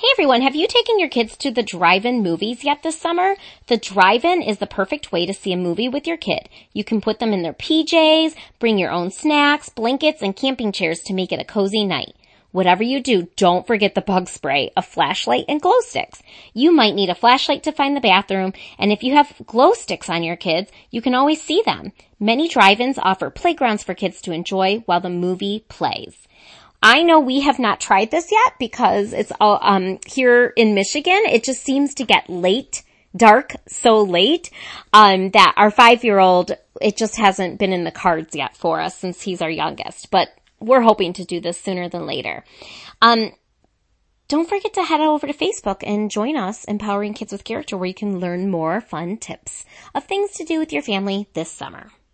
Everyone, have you taken your kids to the drive-in movies yet this summer? The drive-in is the perfect way to see a movie with your kid. You can put them in their PJs, bring your own snacks, blankets, and camping chairs to make it a cozy night. Whatever you do, don't forget the bug spray, a flashlight, and glow sticks. You might need a flashlight to find the bathroom, and if you have glow sticks on your kids, you can always see them. Many drive-ins offer playgrounds for kids to enjoy while the movie plays. I know we have not tried this yet because it's here in Michigan. It just seems to get dark so late, that our 5-year-old, it just hasn't been in the cards yet for us since he's our youngest, but we're hoping to do this sooner than later. Don't forget to head over to Facebook and join us, Empowering Kids with Character, where you can learn more fun tips of things to do with your family this summer.